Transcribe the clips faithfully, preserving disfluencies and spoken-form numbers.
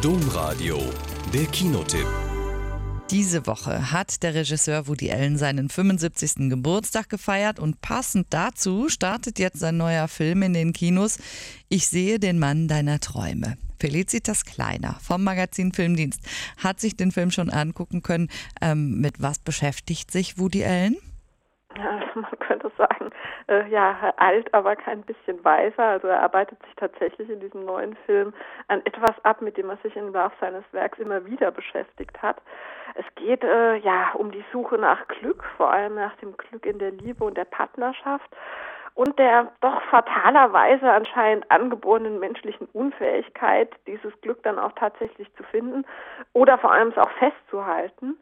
Domradio, der Kinotipp. Diese Woche hat der Regisseur Woody Allen seinen fünfundsiebzigsten Geburtstag gefeiert und passend dazu startet jetzt sein neuer Film in den Kinos. Ich sehe den Mann deiner Träume. Felicitas Kleiner vom Magazin Filmdienst hat sich den Film schon angucken können. Ähm, mit was beschäftigt sich Woody Allen? Ja, man könnte sagen, äh, ja, alt, aber kein bisschen weiser. Also er arbeitet sich tatsächlich in diesem neuen Film an etwas ab, mit dem er sich im Laufe seines Werks immer wieder beschäftigt hat. Es geht äh, ja um die Suche nach Glück, vor allem nach dem Glück in der Liebe und der Partnerschaft und der doch fatalerweise anscheinend angeborenen menschlichen Unfähigkeit, dieses Glück dann auch tatsächlich zu finden oder vor allem es auch festzuhalten.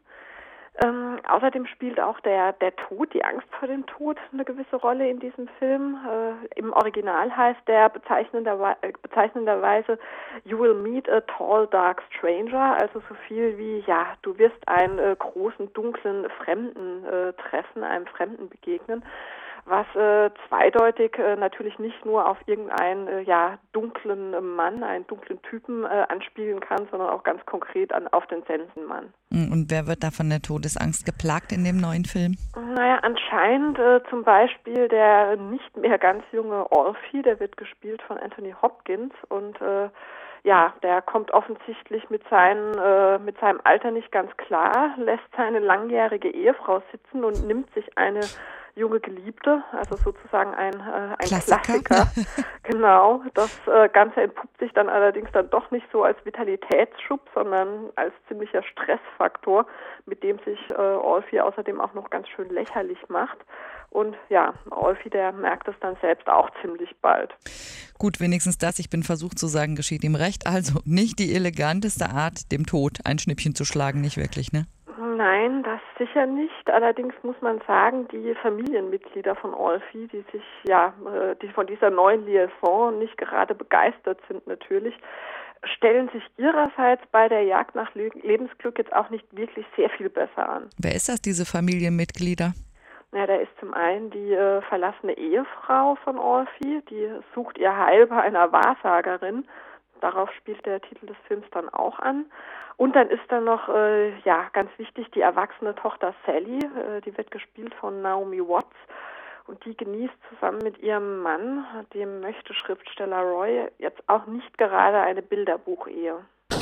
Ähm, außerdem spielt auch der, der Tod, die Angst vor dem Tod, eine gewisse Rolle in diesem Film. Äh, Im Original heißt der bezeichnenderweise, bezeichnenderweise You will meet a tall, dark stranger, also so viel wie, ja, du wirst einen äh, großen, dunklen Fremden äh, treffen, einem Fremden begegnen, was äh, zweideutig äh, natürlich nicht nur auf irgendeinen äh, ja, dunklen Mann, einen dunklen Typen äh, anspielen kann, sondern auch ganz konkret an, auf den Sensenmann. Und wer wird da von der Todesangst geplagt in dem neuen Film? Naja, anscheinend äh, zum Beispiel der nicht mehr ganz junge Alfie, der wird gespielt von Anthony Hopkins und äh, ja, der kommt offensichtlich mit, seinen, äh, mit seinem Alter nicht ganz klar, lässt seine langjährige Ehefrau sitzen und nimmt sich eine junge Geliebte, also sozusagen ein, äh, ein Klassiker. Klassiker. Genau, das äh, Ganze entpuppt sich dann allerdings dann doch nicht so als Vitalitätsschub, sondern als ziemlicher Stressfaktor, mit dem sich äh, Alfie außerdem auch noch ganz schön lächerlich macht. Und ja, Alfie, der merkt es dann selbst auch ziemlich bald. Gut, wenigstens das, ich bin versucht zu sagen, geschieht ihm recht. Also nicht die eleganteste Art, dem Tod ein Schnippchen zu schlagen, nicht wirklich, ne? Nein, das sicher nicht. Allerdings muss man sagen, die Familienmitglieder von Alfie, die sich ja, die von dieser neuen Liaison nicht gerade begeistert sind natürlich, stellen sich ihrerseits bei der Jagd nach Lebensglück jetzt auch nicht wirklich sehr viel besser an. Wer ist das, diese Familienmitglieder? Ja, da ist zum einen die äh, verlassene Ehefrau von Alfie, die sucht ihr Heil bei einer Wahrsagerin. Darauf spielt der Titel des Films dann auch an. Und dann ist dann noch, äh, ja, ganz wichtig, die erwachsene Tochter Sally, äh, die wird gespielt von Naomi Watts. Und die genießt zusammen mit ihrem Mann, dem Möchte-Schriftsteller Roy, jetzt auch nicht gerade eine Bilderbuchehe.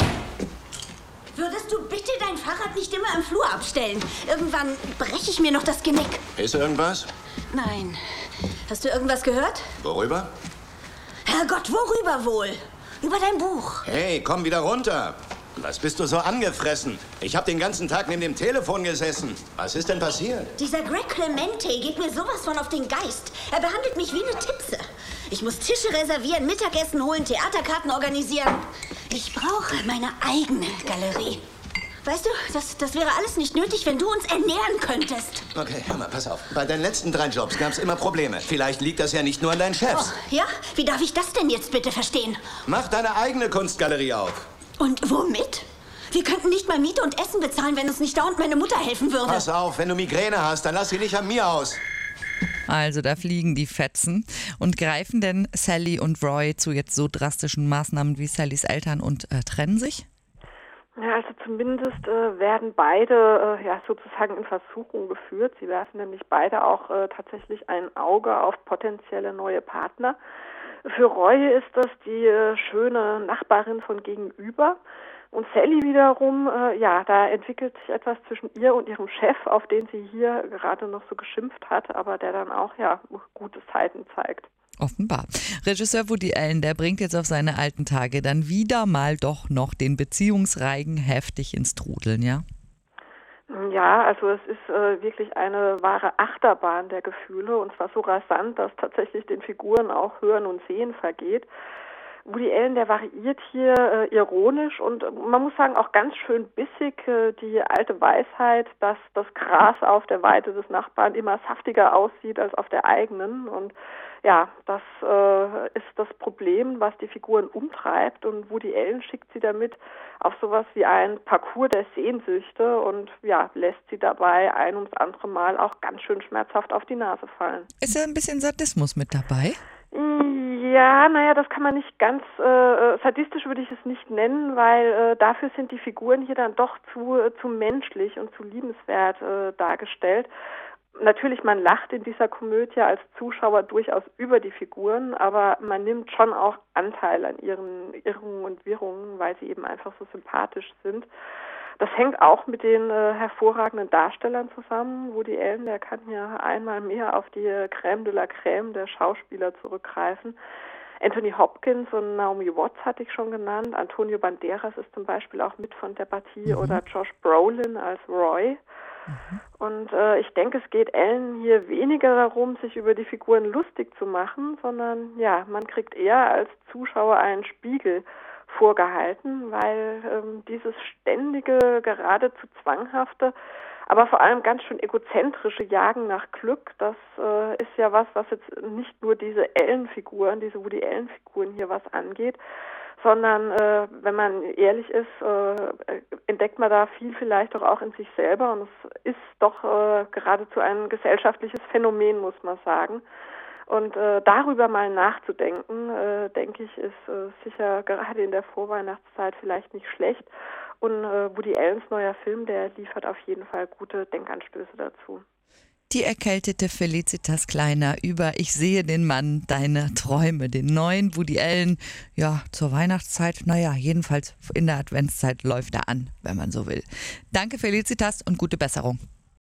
Würdest du bitte dein Fahrrad nicht immer im Flur abstellen? Irgendwann breche ich mir noch das Genick. Ist irgendwas? Nein. Hast du irgendwas gehört? Worüber? Herrgott, worüber wohl? Über dein Buch. Hey, komm wieder runter. Was bist du so angefressen? Ich habe den ganzen Tag neben dem Telefon gesessen. Was ist denn passiert? Dieser Greg Clemente geht mir sowas von auf den Geist. Er behandelt mich wie eine Tipse. Ich muss Tische reservieren, Mittagessen holen, Theaterkarten organisieren. Ich brauche meine eigene Galerie. Weißt du, das, das wäre alles nicht nötig, wenn du uns ernähren könntest. Okay, hör mal, pass auf. Bei deinen letzten drei Jobs gab es immer Probleme. Vielleicht liegt das ja nicht nur an deinen Chefs. Oh, ja? Wie darf ich das denn jetzt bitte verstehen? Mach deine eigene Kunstgalerie auf. Und womit? Wir könnten nicht mal Miete und Essen bezahlen, wenn uns nicht dauernd meine Mutter helfen würde. Pass auf, wenn du Migräne hast, dann lass sie nicht an mir aus. Also da fliegen die Fetzen. Und greifen denn Sally und Roy zu jetzt so drastischen Maßnahmen wie Sallys Eltern und äh, trennen sich? Ja, also zumindest äh, werden beide äh, ja sozusagen in Versuchung geführt. Sie werfen nämlich beide auch äh, tatsächlich ein Auge auf potenzielle neue Partner. Für Roy ist das die äh, schöne Nachbarin von gegenüber. Und Sally wiederum, äh, ja, da entwickelt sich etwas zwischen ihr und ihrem Chef, auf den sie hier gerade noch so geschimpft hat, aber der dann auch, ja, gute Seiten zeigt. Offenbar. Regisseur Woody Allen, der bringt jetzt auf seine alten Tage dann wieder mal doch noch den Beziehungsreigen heftig ins Trudeln, ja? Ja, also es ist äh, wirklich eine wahre Achterbahn der Gefühle und zwar so rasant, dass tatsächlich den Figuren auch Hören und Sehen vergeht. Woody Allen, der variiert hier äh, ironisch und äh, man muss sagen auch ganz schön bissig äh, die alte Weisheit, dass das Gras auf der Weide des Nachbarn immer saftiger aussieht als auf der eigenen. Und ja, das äh, ist das Problem, was die Figuren umtreibt und Woody Allen schickt sie damit auf sowas wie ein Parcours der Sehnsüchte und ja, lässt sie dabei ein ums andere Mal auch ganz schön schmerzhaft auf die Nase fallen. Ist ja ein bisschen Sadismus mit dabei? Ja, naja, das kann man nicht ganz, äh, sadistisch würde ich es nicht nennen, weil äh, dafür sind die Figuren hier dann doch zu, äh, zu menschlich und zu liebenswert äh, dargestellt. Natürlich, man lacht in dieser Komödie als Zuschauer durchaus über die Figuren, aber man nimmt schon auch Anteil an ihren Irrungen und Wirrungen, weil sie eben einfach so sympathisch sind. Das hängt auch mit den äh, hervorragenden Darstellern zusammen. Woody Allen, der kann ja einmal mehr auf die Crème de la Crème der Schauspieler zurückgreifen. Anthony Hopkins und Naomi Watts hatte ich schon genannt. Antonio Banderas ist zum Beispiel auch mit von der Partie, mhm. oder Josh Brolin als Roy. Mhm. Und äh, ich denke, es geht Allen hier weniger darum, sich über die Figuren lustig zu machen, sondern ja, man kriegt eher als Zuschauer einen Spiegel vorgehalten, weil ähm, dieses ständige, geradezu zwanghafte, aber vor allem ganz schön egozentrische Jagen nach Glück, das äh, ist ja was, was jetzt nicht nur diese Allen-Figuren, diese Woody Allen-Figuren hier was angeht, sondern äh, wenn man ehrlich ist, äh, entdeckt man da viel vielleicht doch auch in sich selber, und es ist doch äh, geradezu ein gesellschaftliches Phänomen, muss man sagen. Und äh, darüber mal nachzudenken, äh, denke ich, ist äh, sicher gerade in der Vorweihnachtszeit vielleicht nicht schlecht. Und äh, Woody Allens neuer Film, der liefert auf jeden Fall gute Denkanstöße dazu. Die erkältete Felicitas Kleiner über Ich sehe den Mann deiner Träume, den neuen Woody Allen. Ja, zur Weihnachtszeit, naja, jedenfalls in der Adventszeit läuft er an, wenn man so will. Danke Felicitas und gute Besserung.